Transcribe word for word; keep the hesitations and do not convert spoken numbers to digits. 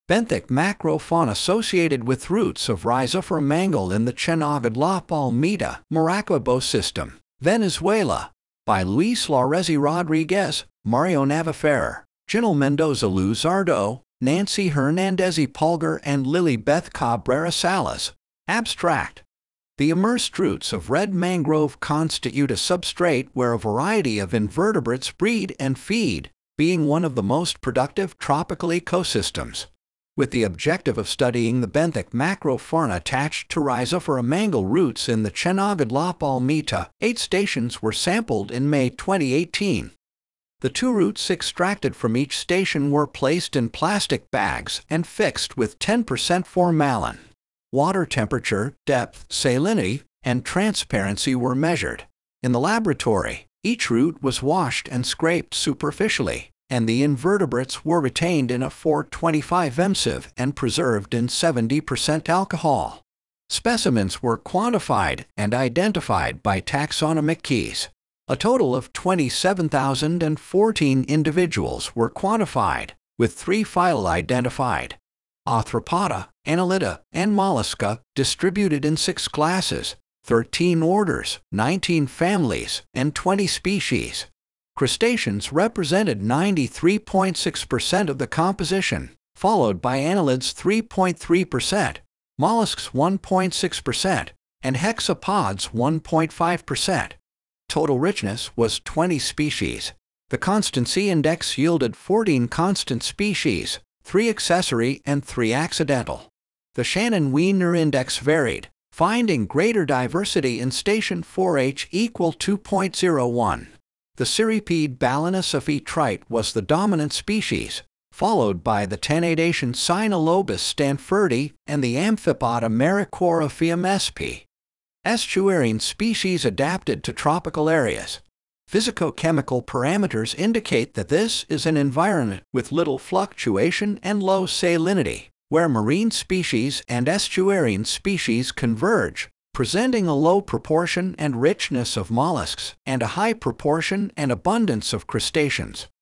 Benthic macrofauna associated with roots of Rhizophora mangle in the Chenagid La Palmita, Maracaibo system, Venezuela, by Luis Laurezi Rodriguez, Mario Navaferrer, Ginal Mendoza Luzardo, Nancy Hernandez Pulgar, and Lily Beth Cabrera Salas. Abstract. The immersed roots of red mangrove constitute a substrate where a variety of invertebrates breed and feed, being one of the most productive tropical ecosystems. With the objective of studying the benthic macrofauna attached to Rhizophora mangle roots in the Chenagid La Palmita, eight stations were sampled in May twenty eighteen. The two roots extracted from each station were placed in plastic bags and fixed with ten percent formalin. Water temperature, depth, salinity, and transparency were measured. In the laboratory, each root was washed and scraped superficially, and the invertebrates were retained in a four twenty-five M sieve and preserved in seventy percent alcohol. Specimens were quantified and identified by taxonomic keys. A total of twenty-seven thousand fourteen individuals were quantified, with three phyla identified: Arthropoda, Annelida, and Mollusca, distributed in six classes, thirteen orders, nineteen families, and twenty species. Crustaceans represented ninety-three point six percent of the composition, followed by annelids three point three percent, mollusks one point six percent, and hexapods one point five percent. Total richness was twenty species. The constancy index yielded fourteen constant species, three accessory and three accidental. The Shannon-Wiener index varied, finding greater diversity in station four H equal two point zero one. The Cirripede balanus of E. trite was the dominant species, followed by the Tenedation Cynolobus stanfordi and the Amphipoda Maricorophium sp. Estuarine species adapted to tropical areas. Physicochemical parameters indicate that this is an environment with little fluctuation and low salinity, where marine species and estuarine species converge, presenting a low proportion and richness of mollusks and a high proportion and abundance of crustaceans.